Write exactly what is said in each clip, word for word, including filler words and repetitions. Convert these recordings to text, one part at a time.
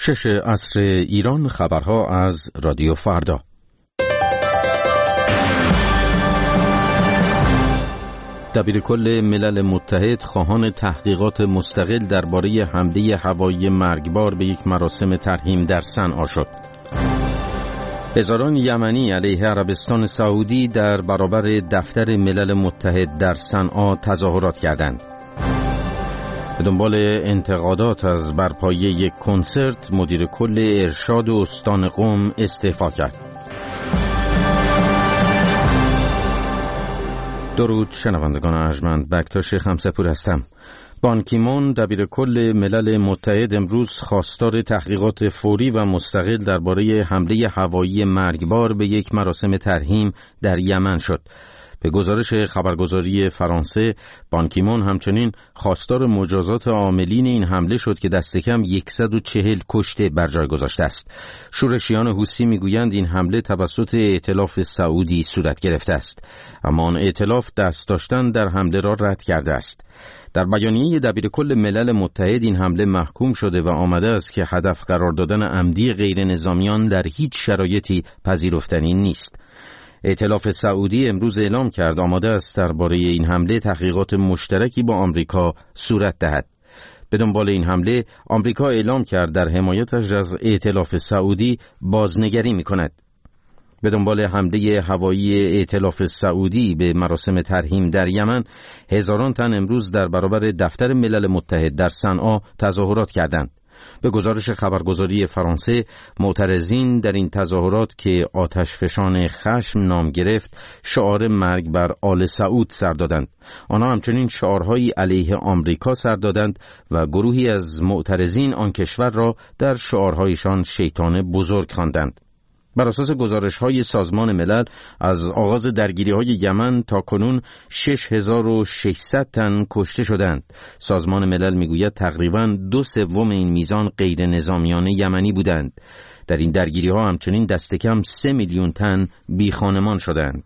شش عصر ایران، خبرها از رادیو فردا. دبیرکل ملل متحد خواهان تحقیقات مستقل درباره حمله هوایی مرگبار به یک مراسم ترحیم در صنعا شد. هزاران یمنی علیه عربستان سعودی در برابر دفتر ملل متحد در صنعا تظاهرات کردند. به دنبال انتقادات از برپایی یک کنسرت، مدیر کل ارشاد استان قم استعفا کرد. درود شنوندگان ارجمند، بکتاش خمسه‌پور هستم. بان کی مون دبیر کل ملل متحد امروز خواستار تحقیقات فوری و مستقل درباره حمله هوایی مرگبار به یک مراسم ترحیم در یمن شد. به گزارش خبرگزاری فرانسه، بان کی مون همچنین خواستار مجازات عاملین این حمله شد که دست کم صد و چهل کشته بر جای گذاشته است. شورشیان حوثی میگویند این حمله توسط ائتلاف سعودی صورت گرفته است، اما آن ائتلاف دست داشتن در حمله را رد کرده است. در بیانیه دبیرکل ملل متحد این حمله محکوم شده و آمده است که هدف قرار دادن عمدی غیر نظامیان در هیچ شرایطی پذیرفتنی نیست. ائتلاف سعودی امروز اعلام کرد آماده است درباره این حمله تحقیقات مشترکی با آمریکا صورت دهد. به دنبال این حمله، آمریکا اعلام کرد در حمایتش از ائتلاف سعودی بازنگری می‌کند. به دنبال حمله هوایی ائتلاف سعودی به مراسم ترحیم در یمن، هزاران تن امروز در برابر دفتر ملل متحد در صنعا تظاهرات کردند. به گزارش خبرگزاری فرانسه، معترضین در این تظاهرات که آتشفشان خشم نام گرفت، شعار مرگ بر آل سعود سر دادند. آنها همچنین شعارهایی علیه آمریکا سر دادند و گروهی از معترضین آن کشور را در شعارهایشان شیطان بزرگ خواندند. بر اساس گزارش‌های سازمان ملل، از آغاز درگیری‌های یمن تا کنون شش هزار و ششصد تن کشته شدند. سازمان ملل می‌گوید تقریباً دو سوم این میزان غیر نظامیان یمنی بودند. در این درگیری‌ها همچنین دست کم سه میلیون تن بیخانمان شدند.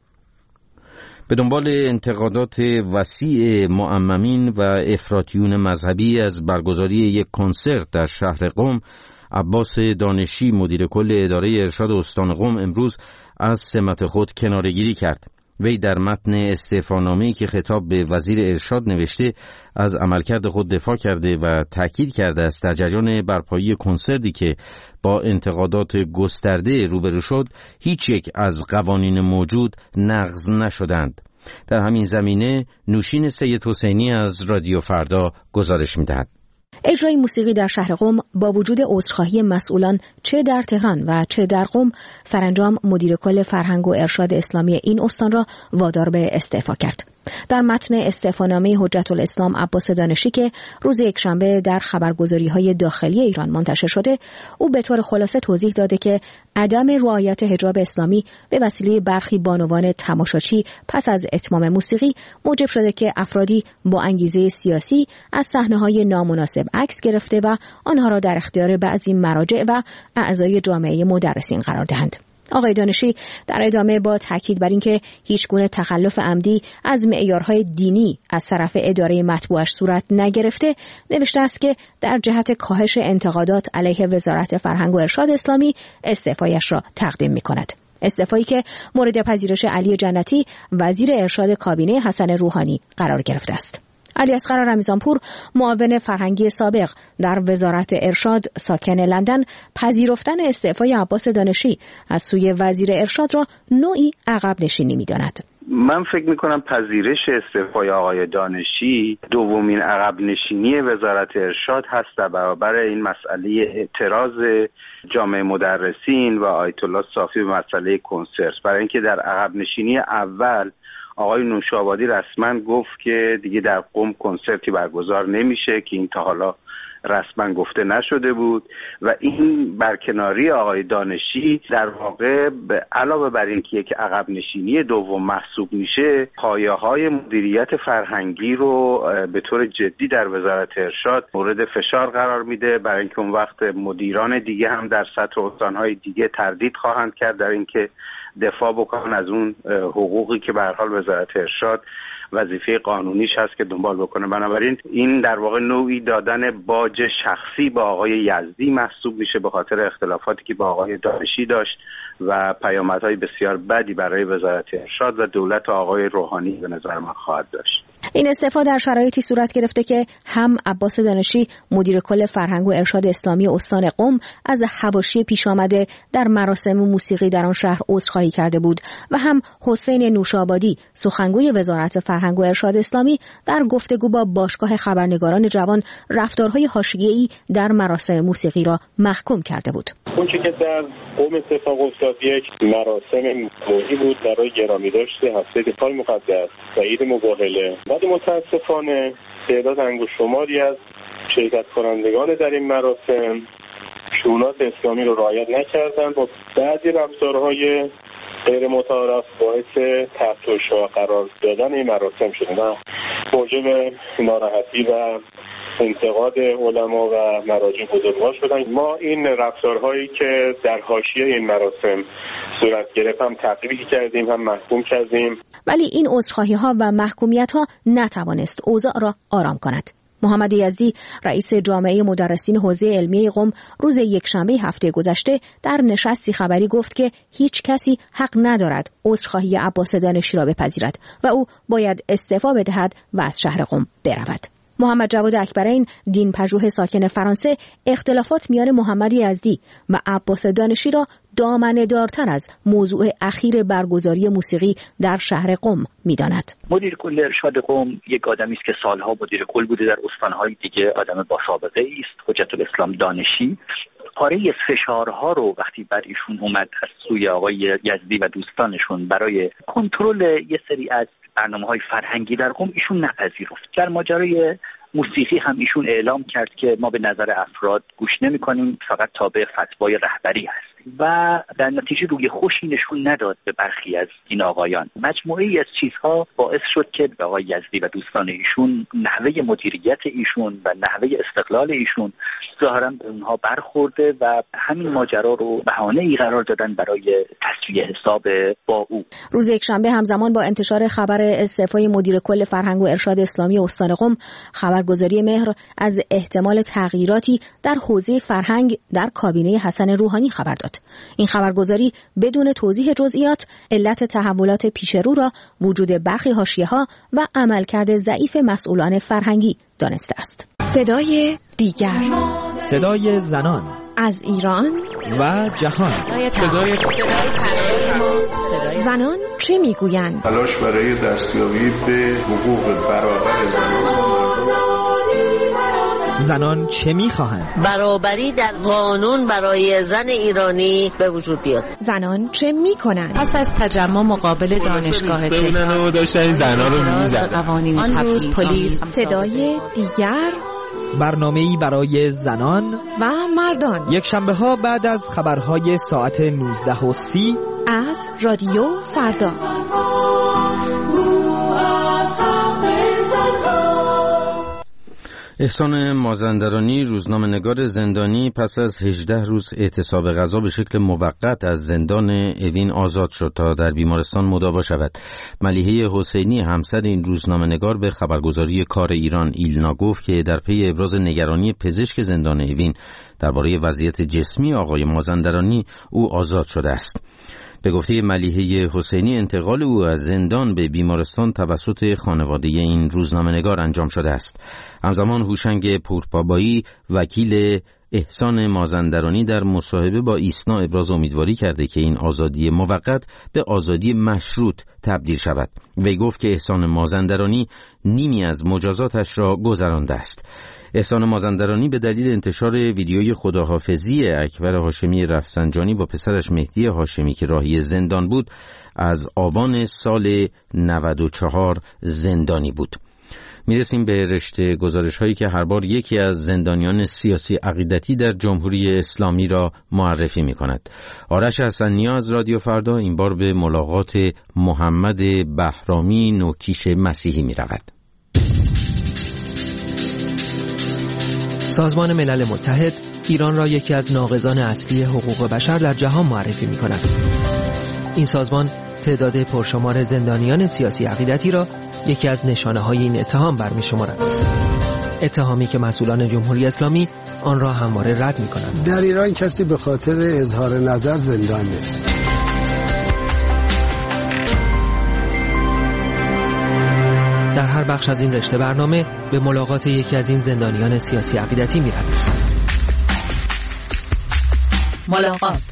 به دنبال انتقادات وسیع معممین و افراطیون مذهبی از برگزاری یک کنسرت در شهر قم، عباس دانشی مدیر کل اداره ارشاد استان قم امروز از سمت خود کناره‌گیری کرد. وی در متن استعفانامه‌ای که خطاب به وزیر ارشاد نوشته از عملکرد خود دفاع کرده و تاکید کرده است در جریان برپایی کنسرتی که با انتقادات گسترده روبرو شد، هیچ یک از قوانین موجود نقض نشدند. در همین زمینه نوشین سید حسینی از رادیو فردا گزارش می‌دهد. اجرای موسیقی در شهر قم با وجود عذرخواهی مسئولان چه در تهران و چه در قم، سرانجام مدیر کل فرهنگ و ارشاد اسلامی این استان را وادار به استعفا کرد. در متن استعفانامه حجت الاسلام عباس دانشی که روز یکشنبه در خبرگزاری‌های داخلی ایران منتشر شده، او به طور خلاصه توضیح داده که عدم رعایت حجاب اسلامی به وسیله برخی بانوان تماشاچی پس از اتمام موسیقی موجب شده که افرادی با انگیزه سیاسی از صحنه‌های نامناسب عکس گرفته و آنها را در اختیار بعضی مراجع و اعضای جامعه مدرسین قرار دهند. آقای دانشی در ادامه با تاکید بر اینکه هیچگونه تخلف عمدی از معیارهای دینی از طرف اداره مطبوعش صورت نگرفته، نوشته است که در جهت کاهش انتقادات علیه وزارت فرهنگ و ارشاد اسلامی استعفایش را تقدیم می‌کند. استعفایی که مورد پذیرش علی جنتی وزیر ارشاد کابینه حسن روحانی قرار گرفته است. علی اصغر رمضانپور، معاون فرهنگی سابق در وزارت ارشاد ساکن لندن، پذیرفتن استعفای عباس دانشی از سوی وزیر ارشاد را نوعی عقب نشینی می‌داند. من فکر می‌کنم پذیرش استعفای آقای دانشی دومین عقب نشینی وزارت ارشاد هست در برابر این مسئله اعتراض جامعه مدرسین و آیت الله صافی به مسئله کنسرت. برای اینکه در عقب نشینی اول آقای نوشابادی رسما گفت که دیگه در قم کنسرتی برگزار نمیشه که این تا حالا رسما گفته نشده بود و این برکناری آقای دانشی در واقع علاوه بر اینکه یک عقب نشینی دوم محسوب میشه، پایه‌های مدیریت فرهنگی رو به طور جدی در وزارت ارشاد مورد فشار قرار میده، برای اینکه اون وقت مدیران دیگه هم در سطح استان‌های دیگه تردید خواهند کرد در اینکه دفاع بکنن از اون حقوقی که به هر حال وزارت ارشاد وظیفه قانونیش هست که دنبال بکنه. بنابراین این در واقع نوعی دادن باج شخصی با آقای یزدی محسوب میشه به خاطر اختلافاتی که با آقای دانشی داشت و پیامدهای بسیار بدی برای وزارت ارشاد و دولت آقای روحانی به نظر من خواهد داشت. این استعفا در شرایطی صورت گرفته که هم عباس دانشی مدیر کل فرهنگ و ارشاد اسلامی استان قم از حواشی پیش آمده در مراسم موسیقی در آن شهر عذرخواهی کرده بود و هم حسین نوشابادی سخنگوی وزارت فرهنگ و ارشاد اسلامی در گفتگو با باشگاه خبرنگاران جوان رفتارهای حاشیه‌ای در مراسم موسیقی را محکوم کرده بود. اون چیزی که در قم اتفاق افتاد یک مراسم موزی بود برای گرامی داشته هفته دفاع مقدس و عید مباهله. بعد متاسفانه تعداد انگشت‌شماری از شرکت کنندگان در این مراسم شونات اسلامی رو رعایت نکردند و بعضی رفتارهای غیر متعارف باعث تحت الشعاع قرار دادن این مراسم شد و موجب ناراحتی و انتقاد علما و مراجع بزرگوار شدن. ما این رفتارهایی که در حاشیه این مراسم صورت گرفت هم تعقیب کردیم هم محکوم کردیم. ولی این عذرخواهی‌ها و محکومیت‌ها نتوانست اوضاع را آرام کند. محمد یزدی رئیس جامعه مدرسین حوزه علمیه قم روز یکشنبه هفته گذشته در نشستی خبری گفت که هیچ کسی حق ندارد عذرخواهی عباس دانشی را بپذیرد و او باید استعفا بدهد و از شهر قم برود. محمد جواد اکبرین دینپژوه ساکن فرانسه اختلافات میان محمد یزدی و عباس دانشی را دامنه دارتر از موضوع اخیر برگزاری موسیقی در شهر قم می‌داند. مدیر کل ارشاد قم یک آدمی است که سالها مدیر کل بوده در استان‌های دیگه، آدم با سابقه است. حجت الاسلام دانشی پاره فشارها رو وقتی بر ایشون اومد از سوی آقای یزدی و دوستانشون برای کنترل یه سری از برنامه‌های فرهنگی در قم ایشون نپذیرفت. در ماجرای موسیقی هم ایشون اعلام کرد که ما به نظر افراد گوش نمی‌کنیم، فقط تابع فتوای رهبری هستیم و در نتیجه روی خوشی نشون نداد به برخی از این آقایان. مجموعه‌ای از چیزها باعث شد که به آقای یزدی و دوستان ایشون نحوه مدیریت ایشون و نحوه استقلال ایشون ظاهراً به اونها برخورده و همین ماجرا رو بهانه‌ای قرار دادن برای تسویه حساب با او. روز یکشنبه همزمان با انتشار خبر استعفای مدیر کل فرهنگ و ارشاد اسلامی استان قم، خبرگزاری مهر از احتمال تغییراتی در حوزه فرهنگ در کابینه حسن روحانی خبر داد. این خبرگزاری بدون توضیح جزئیات علت تحولات پیشرو را وجود برخی حاشیه‌ها و عملکرد ضعیف مسئولان فرهنگی دانسته است. صدای دیگر، صدای زنان از ایران و جهان. صدای زنان چه میگویند؟ تلاش برای دستیابی به حقوق برابر زنان. زنان چه میخواهند؟ برابری در قانون برای زن ایرانی به وجود بیاد. زنان چه میکنند؟ پس از تجمع مقابل دانشگاه تهران داشتن زنان رو میزدن. آن روز پلیس. صدای دیگر، برنامه‌ای برای زنان و مردان، یک شنبه ها بعد از خبرهای ساعت نوزده و سی از رادیو فردا. احسان مازندرانی روزنامه‌نگار زندانی پس از هجده روز اعتصاب غذا به شکل موقت از زندان اوین آزاد شد تا در بیمارستان مداوا شود. ملیحه حسینی همسر این روزنامه‌نگار به خبرگزاری کار ایران ایلنا گفت که در پی ابراز نگرانی پزشک زندان اوین درباره وضعیت جسمی آقای مازندرانی او آزاد شده است. به گفته ملیحه حسینی انتقال او از زندان به بیمارستان توسط خانواده این روزنامه‌نگار انجام شده است. همزمان هوشنگ پوربابایی وکیل احسان مازندرانی در مصاحبه با ایسنا ابراز امیدواری کرده که این آزادی موقت به آزادی مشروط تبدیل شود. وی گفت که احسان مازندرانی نیمی از مجازاتش را گذرانده است. احسان مازندرانی به دلیل انتشار ویدیوی خداحافظی اکبر هاشمی رفسنجانی با پسرش مهدی هاشمی که راهی زندان بود از آبان سال نود و چهار زندانی بود. میرسیم به رشته گزارش هایی که هر بار یکی از زندانیان سیاسی عقیدتی در جمهوری اسلامی را معرفی می کند. آرش حسن‌نیا از رادیو فردا این بار به ملاقات محمد بهرامی نوکیش مسیحی می رود. سازمان ملل متحد ایران را یکی از ناقضان اصلی حقوق بشر در جهان معرفی می کند. این سازمان تعداد پرشمار زندانیان سیاسی عقیدتی را یکی از نشانه‌های این اتهام برمی‌شمارند. اتهامی که مسئولان جمهوری اسلامی آن را همواره رد می‌کنند. در ایران کسی به خاطر اظهار نظر زندان نیست. در هر بخش از این رشته برنامه به ملاقات یکی از این زندانیان سیاسی عقیدتی می‌رویم. ملاقات.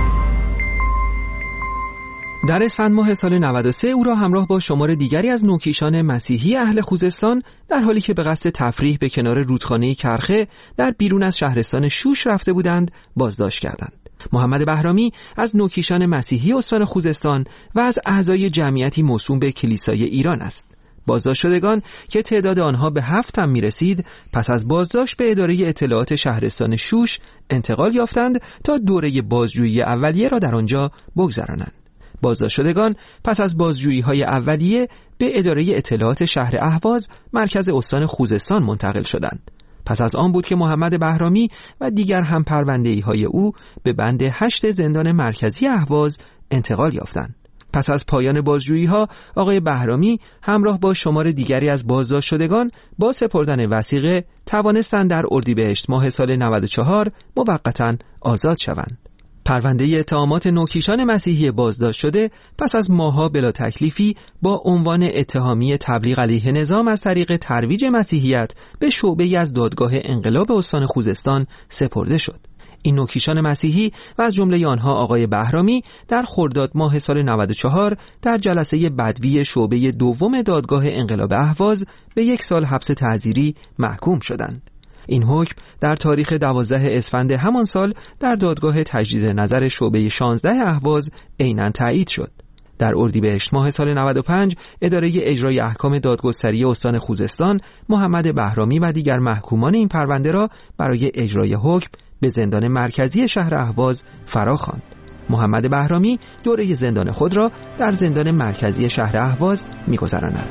در اسفند ماه سال نود و سه او را همراه با شمار دیگری از نوکیشان مسیحی اهل خوزستان در حالی که به قصد تفریح به کنار رودخانه کرخه در بیرون از شهرستان شوش رفته بودند بازداشت کردند. محمد بهرامی از نوکیشان مسیحی استان خوزستان و از اعضای جمعیتی موسوم به کلیسای ایران است. بازداشت شدگان که تعداد آنها به هفت هم می رسید پس از بازداشت به اداره اطلاعات شهرستان شوش انتقال یافتند تا دوره بازجویی اولیه را در آنجا بگذرانند. بازداشت شدگان پس از بازجویی‌های اولیه به اداره اطلاعات شهر اهواز مرکز استان خوزستان منتقل شدند. پس از آن بود که محمد بهرامی و دیگر هم پرونده‌های او به بند هشت زندان مرکزی اهواز انتقال یافتند. پس از پایان بازجویی‌ها آقای بهرامی همراه با شمار دیگری از بازداشت شدگان با سپردن وثیقه توانستند در اردیبهشت ماه سال نود و چهار موقتاً آزاد شوند. پرونده اتهامات نوکیشان مسیحی بازداشت شده پس از ماه‌ها بلا تکلیفی با عنوان اتهامی تبلیغ علیه نظام از طریق ترویج مسیحیت به شعبه‌ای از دادگاه انقلاب استان خوزستان سپرده شد. این نوکیشان مسیحی و از جمله آنها آقای بهرامی در خرداد ماه سال نود و چهار در جلسه بدوی شعبه دوم دادگاه انقلاب اهواز به یک سال حبس تعزیری محکوم شدند. این حکم در تاریخ دوازده اسفند همان سال در دادگاه تجدید نظر شعبه شانزده اهواز عیناً تایید شد. در اردیبهشت ماه سال نود و پنج اداره اجرای احکام دادگستری استان خوزستان محمد بهرامی و دیگر محکومان این پرونده را برای اجرای حکم به زندان مرکزی شهر اهواز فراخواند. محمد بهرامی دوره زندان خود را در زندان مرکزی شهر اهواز می‌گذراند.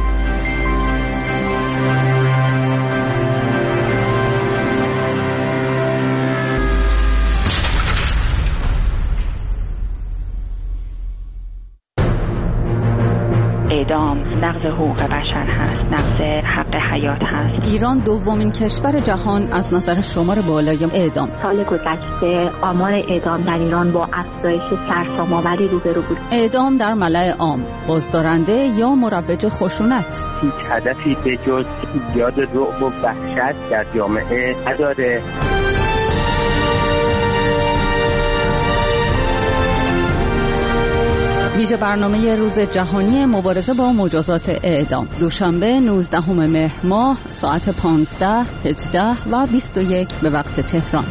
اعدام نقض حقوق بشر هست، نقض حق حیات هست. ایران دومین کشور جهان از نظر شمار بالای اعدام. سال گذشته آمار اعدام در ایران با افزایش سرسام‌آوری روبرو بود. اعدام در ملأ عام، بازدارنده یا مروج خشونت. هیچ هدفی به جز ایجاد رعب و وحشت در جامعه نداره. ویژه برنامه روز جهانی مبارزه با مجازات اعدام دوشنبه نوزدهم مهر ماه ساعت پانزده، هجده و بیست و یک به وقت تهران.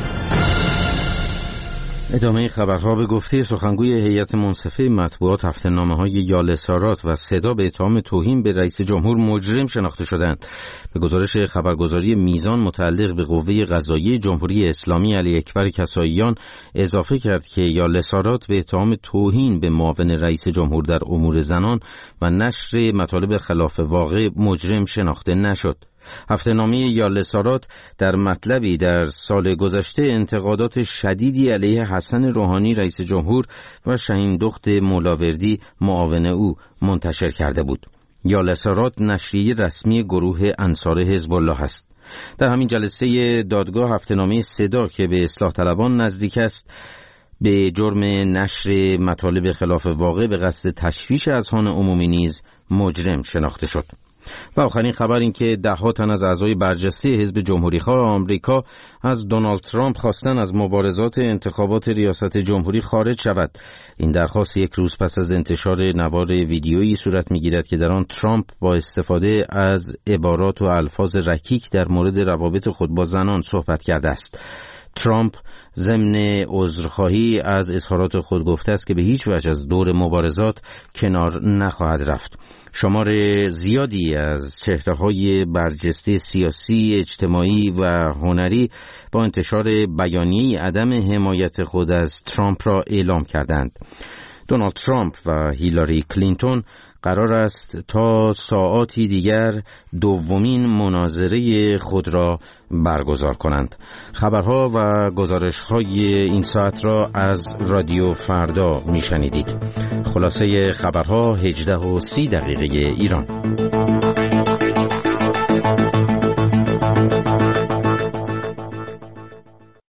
ادامه خبرها به گفته سخنگوی هیئت منصفه مطبوعات هفته‌نامه‌های یاله سارات و صدا به اتهام توهین به رئیس جمهور مجرم شناخته شدند. به گزارش خبرگزاری میزان متعلق به قوه قضاییه جمهوری اسلامی علی اکبر کساییان اضافه کرد که یاله سارات به اتهام توهین به معاون رئیس جمهور در امور زنان و نشر مطالب خلاف واقع مجرم شناخته نشد. هفته‌نامه یاله سارات در مطلبی در سال گذشته انتقادات شدیدی علیه حسن روحانی رئیس جمهور و شهین دخت مولاوردی معاون او منتشر کرده بود. یاله سارات نشریه رسمی گروه انصار حزب الله است. در همین جلسه دادگاه هفته‌نامه صدا که به اصلاح طلبان نزدیک است به جرم نشر مطالب خلاف واقع به قصد تشویش اذهان عمومی نیز مجرم شناخته شد. و آخرین خبر این که ده ها تن از اعضای برجسته حزب جمهوری‌خواه آمریکا از دونالد ترامپ خواستن از مبارزات انتخابات ریاست جمهوری خارج شود. این درخواست یک روز پس از انتشار نوار ویدیویی صورت می‌گیرد که در آن ترامپ با استفاده از عبارات و الفاظ رکیک در مورد روابط خود با زنان صحبت کرده است. ترامپ ضمن عذرخواهی از اظهارات خود گفته است که به هیچ وجه از دور مبارزات کنار نخواهد رفت. شمار زیادی از چهره‌های برجسته سیاسی، اجتماعی و هنری با انتشار بیانیه عدم حمایت خود از ترامپ را اعلام کردند. دونالد ترامپ و هیلاری کلینتون قرار است تا ساعاتی دیگر دومین مناظره خود را برگزار کنند. خبرها و گزارش‌های این ساعت را از رادیو فردا میشنیدید. خلاصه خبرها هجده و سی دقیقه ایران.